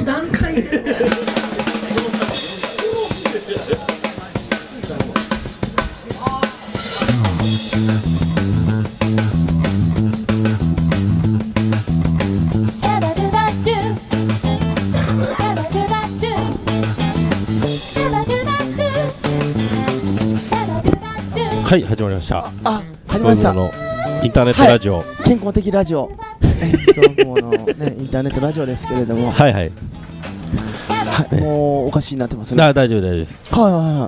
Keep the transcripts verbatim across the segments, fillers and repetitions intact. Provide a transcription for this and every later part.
段階ではい、始まりました。 あ、あ始まりました。 のインターネットラジオ、 はい、健康的ラジオどうもの、ね、インターネットラジオですけれども、 はいはい、 はい、もうおかしになってますね。 だ大丈夫大丈夫です。 はいはいはい。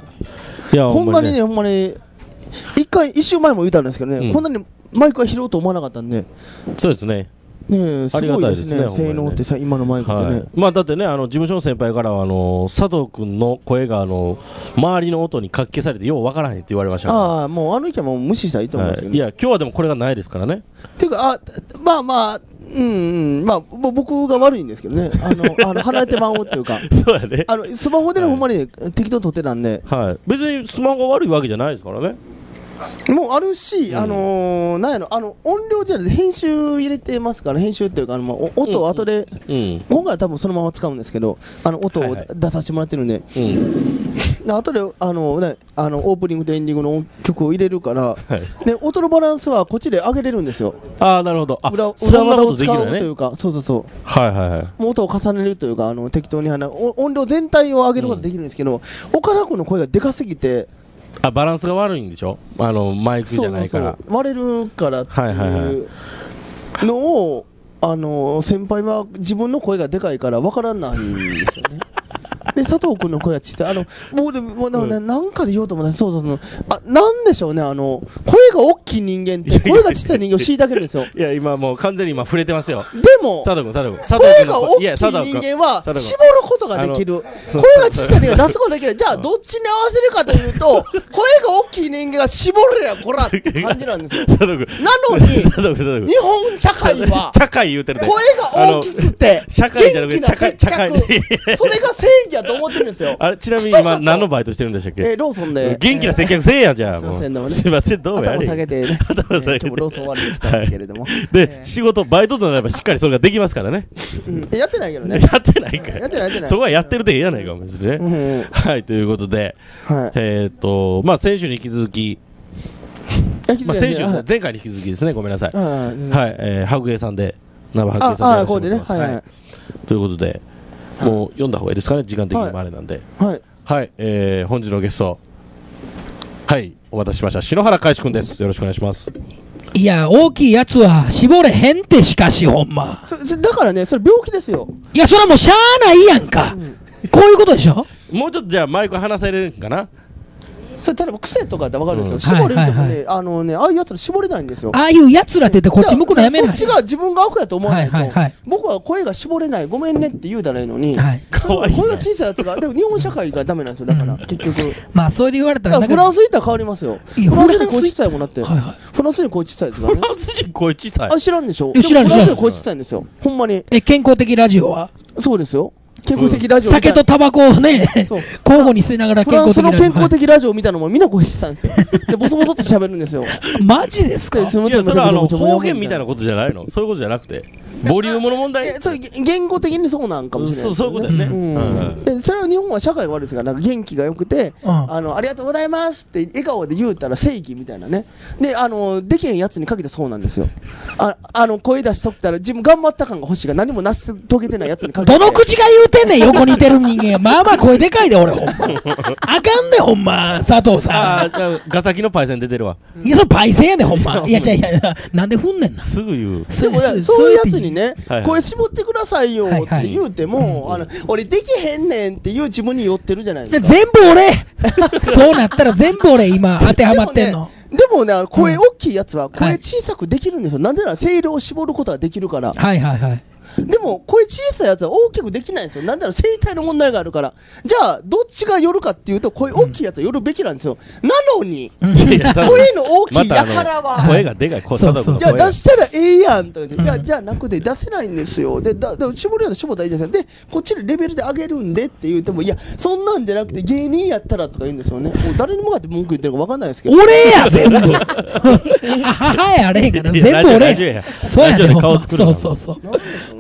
いやほんまにね、ほんまに一回一週前も言ったんですけどね、うん、こんなにマイクが拾うと思わなかったんで。 そうですね。 ねえ、すごいですね、ね性能ってさ、今のマイクってね、はい、 まあだってね、あの事務所の先輩からはあの佐藤君の声があの周りの音にかき消されてよう分からへんって言われましたから。 ああ、もうあの意見も無視したらいいと思うんですけど、ね、 はい、いや今日はでもこれがないですからね。 っていうか、あ、まあまあうんうん、まあ僕が悪いんですけどね、あのあの離れてまおうっていうかそうやね、 あのスマホでね、はい、ほんまに適当に撮ってたんで、 はい、別にスマホが悪いわけじゃないですからね。 もうあるし、うん、あのー、なんやろ、あの音量じゃ編集入れてますから、編集っていうか、あの、まあ、音を後で、うんうん、今回は多分そのまま使うんですけど、あの音を出させてもらってるんで、はいはい、うん、後であの、ね、あのオープニングとエンディングの曲を入れるから、はい、で音のバランスはこっちで上げれるんですよ。 ああ、なるほど。あ、 裏裏技を使うというか、そうそうそう、 はいはいはい、 もう音を重ねるというか、あの適当にあの音量全体を上げることができるんですけど、うん、岡田君の声がでかすぎて、 あ、バランスが悪いんでしょ、あのマイクじゃないから。そうそうそう、割れるからっていうのを、あの先輩は自分の声がでかいから分からないんですよね。で佐藤君の声が小さい、あのもうでもなんか、ね、なんかで言おうと思った、そうそうそう、あ、なんでしょうね、あの声が大きい人間って声が小さい人間を虐げるんですよ。 いや今もう完全に今触れてますよ。 でも佐藤君、佐藤君、 声が大きい人間は絞ることができる、声が小さい人間が出すことができない。じゃあどっちに合わせるかというと、声が大きい人間が絞るやこらって感じなんですよ。 佐藤君、 なのに日本社会は社会言うてるで、 声が大きくて社会じゃなくて社会、社会それが正義やと思ってるんですよ。 あれ、ちなみに今何のバイトしてるんでしたっけ？ えー、ローソンで元気な接客せえやん、じゃあもう。すいません、どうもやれ。 頭下げてね、 頭下げて、 今日もローソン終わりに来たんですけれども、 で仕事バイトとなればしっかりそれができますからね。 やってないけどね。 やってないかやってないやってない。 そこはやってるでええやないかもしれないね。はい、ということで、えっとまあ先週に引き続き、まあ先週前回に引き続きですね、ごめんなさい。はい、えハグエさんで生ハグエさんで、ああこうでね、はいはい。ということで。もう読んだ方がいいですかね、時間的にもあれなんで。はい、はい、えー、本日のゲスト、はい、お待たせしました、篠原海志くんです。よろしくお願いします。 いや、大きいやつは絞れへんって、しかしほんま。 そそだからね、それ病気ですよ。 いや、それはもうしゃあないやんか、うん、こういうことでしょ。 もうちょっとじゃあマイク離されるんかな。 それ例えば癖とかって分かるんですよ、うん、絞れ言ってもね、はいはいはい、あのね、ああいうやつら絞れないんですよ。 ああいうやつらって言ってこっち向くのやめない。 そっちが自分が悪やと思わないと、はいはいはい、僕は声が絞れない、ごめんねって言うたらいいのに、はい、声が小さいやつが、でも日本社会がダメなんですよ、だから、うん、結局。 まあそれで言われたら、 フランス行ったら変わりますよ。フランスに声小さいもんなって、はいはい、フランスに声小さいですからね。 フランス人声小さい、 あ、知らんでしょ。 知らん、 フランスに声小さいんですよ、ほんまに。 え、健康的ラジオはそうですよ。健康的ラジオ、 うん、酒とタバコをね交互に吸いながら健康的ラジオ、フランスの健康的ラジオを見たのもみんな声したんですよ。でボソボソって喋るんですよ。 マジですか。いや、 それはあの方言みたいなことじゃないの。そういうことじゃなくてボリュームの問題。 そう、言語的にそうなんかもしれない、ね、 そういうことだよね、うんうん、 でそれは日本は社会が悪いですから、なんか元気が良くて、うん、あのありがとうございますって笑顔で言うたら正義みたいなね。で、あのできへんやつにかけてそうなんですよ。ああの声出しとったら自分頑張った感が欲しいが何も成し遂げてないやつにかけて。 どの口が言うてんねん、横にいてる人間。まあまあ声でかいで俺ほんま。あかんねほんま、佐藤さん。 ああ、じゃあガサキのパイセン出てるわ。 いや、それパイセンやねほんま。いや、違ういやいや、なんで踏んねんな。 すぐ言う。 でもそういうやつにね、声絞ってくださいよって言うても、あの俺できへんねんっていう自分に寄ってるじゃないですか。 全部俺。そうなったら全部俺今当てはまってんの。 でもね、声大きいやつは声小さくできるんですよ。なんでなら声量を絞ることができるから。はいはいはい。でも声小さいやつは大きくできないんですよ。なんだろう、声帯の問題があるから。じゃあどっちが寄るかっていうと、声大きいやつは寄るべきなんですよ。なのに声の大きいやからは、 声がでかい、小さだから。 いや出したらええやんとか言って、いやじゃあなくて出せないんですよ。でだだ絞るやつ絞ったらいいじゃないですか。でこっちでレベルで上げるんでって言っても、いやそんなんじゃなくて芸人やったらとか言うんですよね。もう誰に向かって文句言ってるか分かんないですけど。 俺や全部。はいあれへんから全部俺や。そうやで顔作る。そうそうそう。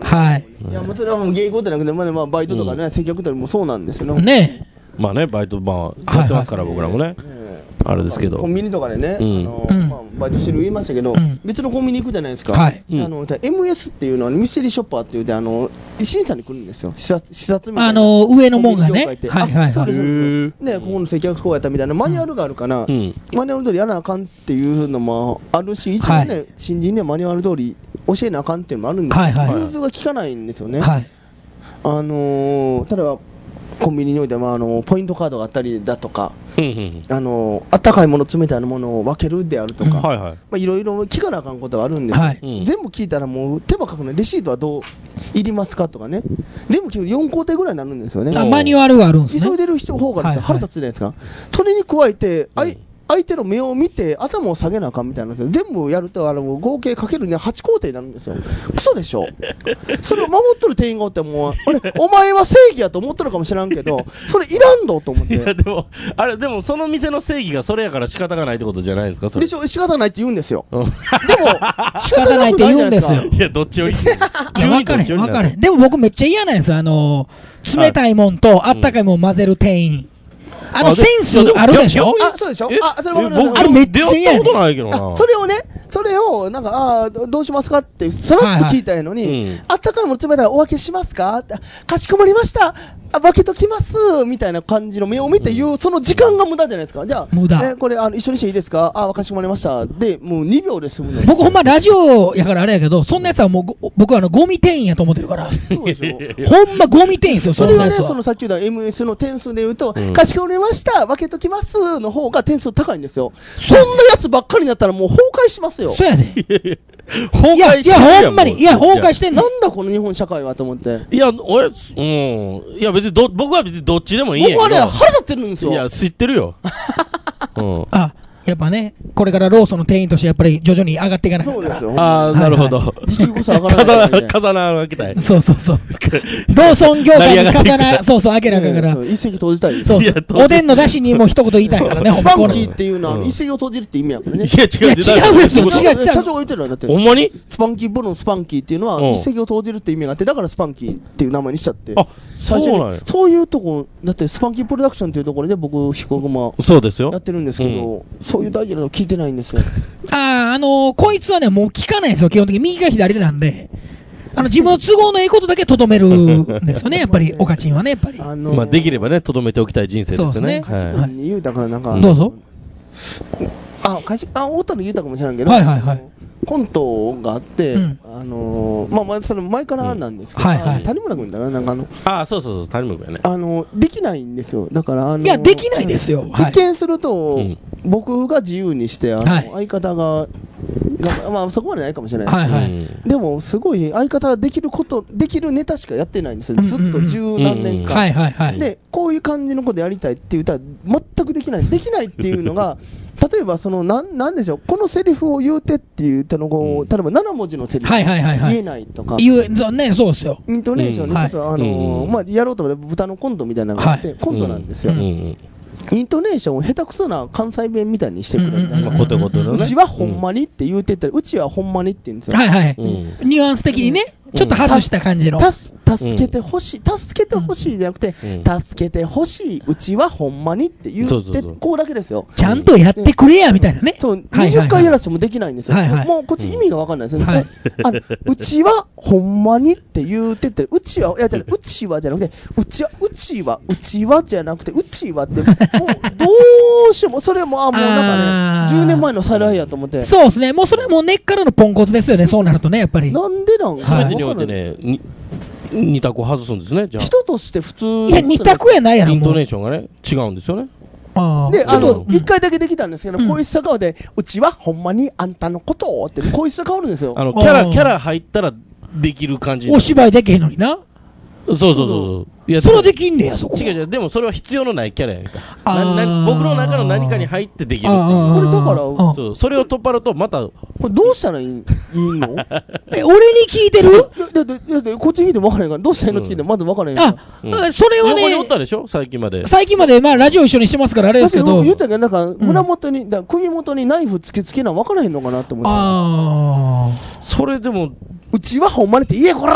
はい。 いやもちろん芸事じゃなくて、まあまあバイトとかね、接客とかもそうなんですよね。 ね。 まあね、バイトまあやってますから僕らもね。あれですけど。 コンビニとかでね、あのまあバイトしてる言いましたけど、別のコンビニ行くじゃないですか。 はい。 あの エムエス っていうのはミステリーショッパーっていうであの審査に来るんですよ。視察視察みたいな。 あの上のもんがね。はいはい。 そうですね。ここの接客こうやったみたいなマニュアルがあるから、マニュアル通りやらなあかんっていうのもあるし、一応ね新人でマニュアル通り教えなあかんっていうのもあるんですけど、融通が効かないんですよね。はい。あの例えばコンビニにおいては、まあ、あのポイントカードがあったりだとか、あのあったかいもの冷たいものを分けるであるとか、まあいろいろ聞かなあかんことがあるんですよ、はい、全部聞いたらもう手間書くのレシートはどういりますかとかね、全部聞くよん工程ぐらいになるんですよね。 マニュアルがあるんですね。 急いでる人方がです、はいはい、腹立つじゃないですか。それに加えて、あい相手の目を見て頭を下げなあかんみたいな、全部やるとあの合計かけるにははち工程になるんですよ。クソでしょ。それを守っとる店員がおっても俺お前は正義やと思っとるかもしらんけどそれいらんどと思って。 いやでもあれでもその店の正義がそれやから仕方がないってことじゃないですか。それでしょ。仕方ないって言うんですよ。でも仕方ないって言うんですよ。 いやどっちを言うの分かれ分かれ。でも僕めっちゃ嫌なんですよ。あの冷たいもんとあったかいもん混ぜる店員。あのセンスあるでしょ。 あ、そうでしょ。あ、それわかる。あれめっちゃ嫌やねん。出会ったことないけどな。 それをね、それをなんかあどうしますかってさらっと聞いたのに、あったかいもの冷たいお分けしますか？かしこまりました。分けときますみたいな感じの目を見て言うその時間が無駄じゃないですか。じゃあ無駄。 えこれあの一緒にしていいですか？あ、かしこまりました。でもうにびょうで済むの。 僕ほんまラジオやからあれやけど、そんなやつはもう僕はあのゴミ店員やと思ってるから。そうでしょ。ほんまゴミ店員ですよ。 それがね、そのさっき言った エムエス の点数で言うと、かしこまりました。分けときますの方が点数高いんですよ。そんなやつばっかりになったらもう崩壊しますよ。 そうやで。 崩壊してるやん。 いやほんまにいや崩壊してんの。 なんだこの日本社会はと思って。 いや俺うんいや別にど僕は別にどっちでもいいんやけど。 僕はね腹立ってるんですよ。 いや知ってるよ。 うん。あ。やっぱね、これからローソンの店員としてやっぱり徐々に上がっていかないから。 そうですよ。 ああ、なるほど。 時給こそ上がらない。 風穴を開けたい。 そうそうそう。ローソン業界に風穴、そうそう開けなきゃから。 一石投じたい。 そうそう。おでんの出汁にも一言言いたいからね。 スパンキーっていうのは一石を投じるって意味やからね。 いや違う違う。 違うんですよ。違う。 社長が言ってるのだって。 ほんまに？ スパンキーブルのスパンキーっていうのは一石を投じるって意味があって、だからスパンキーっていう名前にしちゃって。 あ、そうなんや。 そういうとこだってスパンキープロダクションっていうところで僕飛行駒そうですよ。 やってるんですけど、そういう大事なの聞いてないんですよ。 ああ、あのー、こいつはね、もう聞かないんですよ、基本的に。右か左手なんで。あの自分の都合のいいことだけとどめるんですよね、やっぱり、おかちんはね、やっぱり。 あのー、まあ、できればね、とどめておきたい人生ですよね。 そうですね。はい、言うたからなんか。 どうぞ。 あ、会社、あ、太田の言うたかもしれないけど。 はいはいはい。 コントがあって、うん、あのー、まあまあその前からなんですけど、うんはいはい、谷村君だな、なんかあのあそうそうそう谷村君やね、 あのー、できないんですよ。だからあのー、 いやできないですよ。 一見すると、はい、僕が自由にしてあの、はい、相方がまあそこまでないかもしれない、はいはい、でもすごい相方ができることできるネタしかやってないんですよ。ずっと十何年間でこういう感じのことやりたいって言ったら全くできないできないっていうのが例えばそのなんなんでしょうこのセリフを言うてって言ったのを、うん、例えばなな文字のセリフ、はいはいはいはい、言えないとか言うねそうですよ。 イントネーションね、うん、ちょっとあのーうん、まあやろうと思って豚のコントみたいなのがあって、はい、コントなんですよ。うんうんイントネーションを下手くそな関西弁みたいにしてくれみたいな。うちはほんまにって言うてたら、うちはほんまにって言うんですよ。 はいはい。ニュアンス的にね、ちょっと外した感じの。 助けてほしい、助けてほしいじゃなくて、助けてほしい、うちはほんまにって言ってこうだけですよ。 ちゃんとやってくれやみたいなね。 そう、にじゅっかいやらしてもできないんですよ。もうこっち意味がわかんないですよね。うちはほんまにって言うてて、うちは、いや、うちはじゃなくて、うちは、うちは、うちはじゃなくて、うちはって、もうどうしても、それも、あ、もうなんかね、じゅうねんまえの再来やと思って。 そうですね。もうそれも根っからのポンコツですよね、そうなるとね、やっぱり。 なんでなんすべてにおいてね、二択を外すんですね、じゃあ。 人として普通いや、二択やないやろ、 イントネーションがね、違うんですよね。 で、あの、一回だけできたんですけど、こいつさ顔で、うちはほんまにあんたのことをって、こいつさ変わるんですよ。 あの、キャラ、キャラ入ったらできる感じ。 お芝居できへんのにな。 そうそうそうそう。 いやそれはできんねや、そこ。 違う違う、でもそれは必要のないキャラやんか。僕の中の何かに入ってできるっていう。 これだから、 そう、それを取っ払うと、また。 これどうしたらいいのえ、俺に聞いてるだって、だって、こっち聞いても分からへんから、どうしたらいいの聞いてもまず分からへんから。あ、それはね。 横におったでしょ最近まで。 最近まで、まあ、ラジオ一緒にしてますから、あれですけど。 言ったけど、なんか、胸元に、首元にナイフ突きつけな分からへんのかなって思って。 ああ。 それでも、 うちはほんまにって言え、こら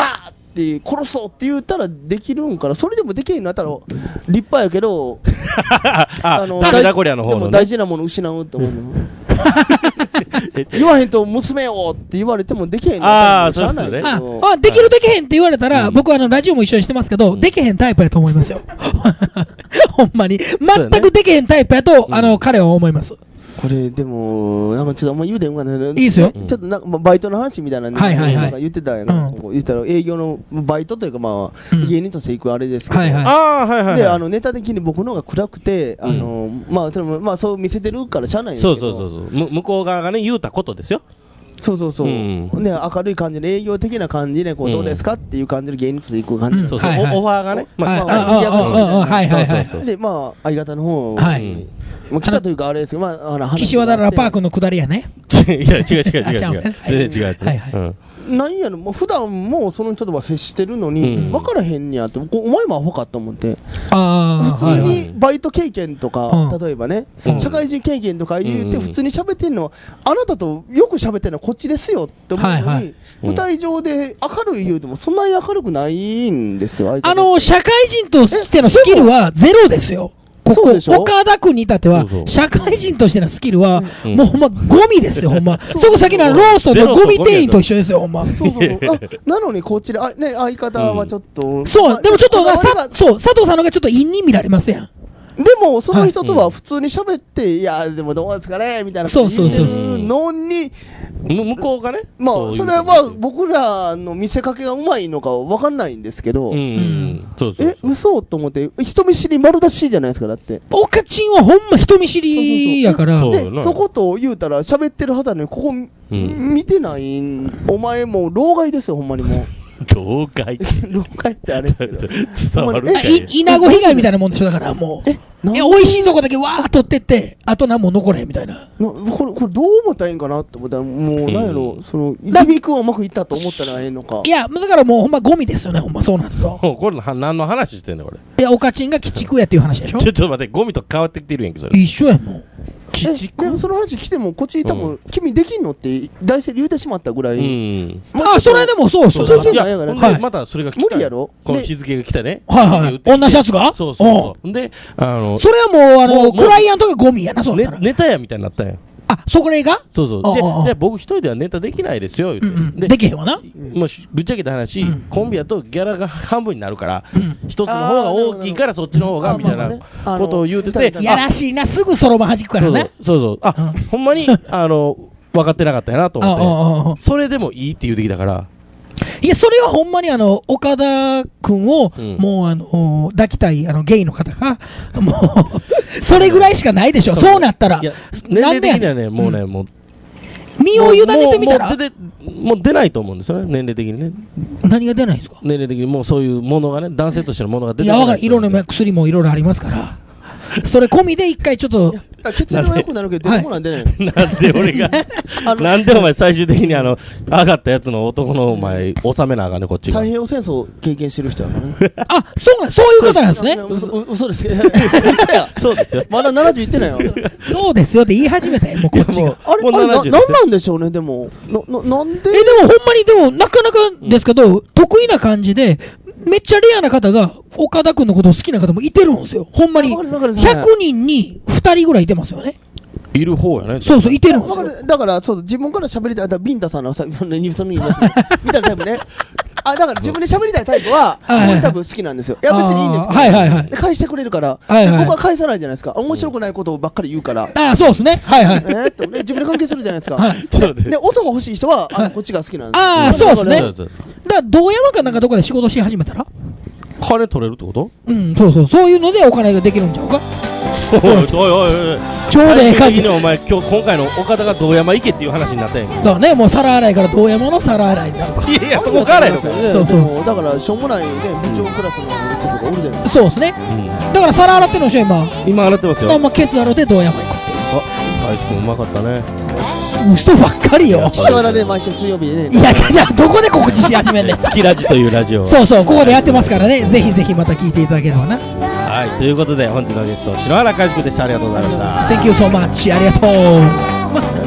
って殺そうって言ったらできるんから、それでもできへんのやったら立派やけどあのダメだこりゃの方の、ね、 でも大事なもの失うって思うの言わへんと娘よって言われてもできへんのああ、そうですね。 ああ、できるできへんって言われたら、うん、僕はあのラジオも一緒にしてますけど、うん、できへんタイプやと思いますよほんまに全くできへんタイプやと、ね、あの彼は思います。 これでもなんかちょっとあんま言うてんかね。 いいですよ。 ちょっとなんかバイトの話みたいなね、 はいはいはい、 なんか言ってたやん、うん、こう言ったら営業のバイトというかまあ、うん、芸人として行くあれですけど、 はいはい、 ああはいはいはい、 であのネタ的に僕の方が暗くて、あの、うん、まあそれもまあそう見せてるからしゃあないんですけど、 そうそうそうそう、向こう側がね言うたことですよ。 そうそうそう、うん、ね、明るい感じで営業的な感じでこうどうですかっていう感じで芸人として行く感じ、うん、 そうそう、 はいはい、 オファーがね、 まあ、 はいはいはい、 でまあ相方の方、 はい、 もう来たというかあれですけど、まあ、あの岸和田ラパークの下りやね。 いや違う違う違う違う違う、全然違うやつ、はいはい、うんなんやろ、もう普段もうその人とは接してるのに、うん、分からへんにやって、お前もアホかと思って、 あ普通にバイト経験とか、 はいはい、 例えばね、 うん、 社会人経験とか言うて、普通に喋ってんの、あなたとよく喋ってんのはこっちですよって思うのに、はいはい、舞台上で明るい言うても、そんなに明るくないんですよ、 あの社会人としてのスキルはゼロですよ。ここ岡田君に至っては社会人としてのスキルはもうほんまゴミですよ、ほんまそこ先のローソンのゴミ店員と一緒ですよ、ほんま。 そうそうそうあなのにこっちであ、ね、相方はちょっと、うん、 そうでもちょっとさそう佐藤さんのがちょっと陰に見られますやん。 でもその人とは普通に喋って、はい、いやでもどうですかねみたいなこと言ってるのに向こうがね、 まあそれは僕らの見せかけがうまいのか分かんないんですけど、え嘘と思って人見知り丸出しじゃないですか。だっておかちんはほんま人見知りやからでそこと言うたら喋ってるはずなのにここ、うん、見てないお前もう老害ですよほんまにもう老害老害ってあれ伝わるかいイナゴ被害みたいなもんでしょ。だからもうえ美味しいとこだけわーっと取ってってあと何も残れへんみたいな。 なこれこれどう思ったらいいんかなって思ったらもうなんやろ、うん、そのギミ君はうまくいったと思ったらええのか。 いやだからもうほんまゴミですよねほんまそうなんとこれ何の話してんのこれ。 いやおかちんが鬼畜やっていう話でしょ。 ちょっと待ってゴミと変わってきてるやんけそれ。 一緒やもん。 鬼畜でもその話来てもこっち多分、うん、君できんのって大生言うてしまったぐらい、うん、 あそれでもそうそう経験ないやからね。またそれが来た無理やろこの日付が来たね。 はいはい同じやつがそうそうそうであのそれはもうあのクライアントがゴミやな。そうだったらネタやみたいになったんや。 あそこれがそうそうで僕一人ではネタできないですよ言うて、うんうん、 で, できへんわな。 もうぶっちゃけた話、うん、コンビやとギャラが半分になるから、うん、一つの方が大きいからそっちの方がみたいなことを言うてて、 やらしいなすぐそろばん弾くからね。 そうそうそうあ、うん、ほんまにあの分かってなかったやなと思ってそれでもいいって言うてきたからいやそれはほんまにあの岡田君を、うん、もうあの抱きたいあのゲイの方がもうそれぐらいしかないでしょ。そうなったらいや年齢的にはねもうね、うん、もう身を委ねてみたらもう出てもう出ないと思うんですよね年齢的にね。 何が出ないんですか。 年齢的にもうそういうものがね男性としてのものが出てない。 いや分かる色の薬もいろいろありますからそれ込みで一回ちょっと血流は良くなるけど出るものは出ない。 なんで俺がなんでお前最終的にあの上がったやつの男のお前収めなあかんねこっちが。 太平洋戦争経験してる人やからね。 あそうなんそういうことなんですね。 嘘ですよ。 そうですよ。 まだななじゅういってないよ。 そうですよって言い始めたよもうこっちが。 あれあれななんなんでしょうねでもなななんで。 えでもほんまにでもなかなかですけど得意な感じで。めっちゃレアな方が岡田君のことを好きな方もいてるんですよほんまに。ひゃくにんにふたりぐらいいてますよね。 いる方やね。 そうそういてるんですよ。 だからそう自分から喋りたいビンタさんのさその言いますみたいなタイプね。あだから自分で喋りたいタイプは俺多分好きなんですよ。いや別にいいんですけど、はいはいはい、で返してくれるから、はいはい、で僕は返さないじゃないですか。面白くないことばっかり言うから。 あそうですねはいはい。 えー、っとね自分で関係するじゃないですか。 はい、 で, で音が欲しい人はあのこっちが好きなんですよ。 ああそうですね。だから堂山かなんかどこで仕事し始めたら金取れるってこと？ うんそうそうそういうのでお金ができるんちゃうか。 おいおいおいおいちょうどええ感じ。 お前今日今回の岡田が堂山行けっていう話になったんやん。 だからねもう皿洗いから堂山の皿洗いになるか。 いやいやそこからやろ。 そうそうだからしょうもないね部長クラスの人とかおるじゃないですか。 そうですね、うん、だから皿洗ってるのしょ今今洗ってますよ。 まあケツ洗って堂山行くっていう。 あ大志くんうまかったね。 嘘ばっかりよ。 岸和田で毎週水曜日でね。 いやじゃあどこで告知し始めんねん。 好きラジというラジオそうそうここでやってますからねぜひぜひまた聞いていただければな。 はいということで本日のゲスト篠原かいじくんでした。ありがとうございました。 Thank you so much ありがとう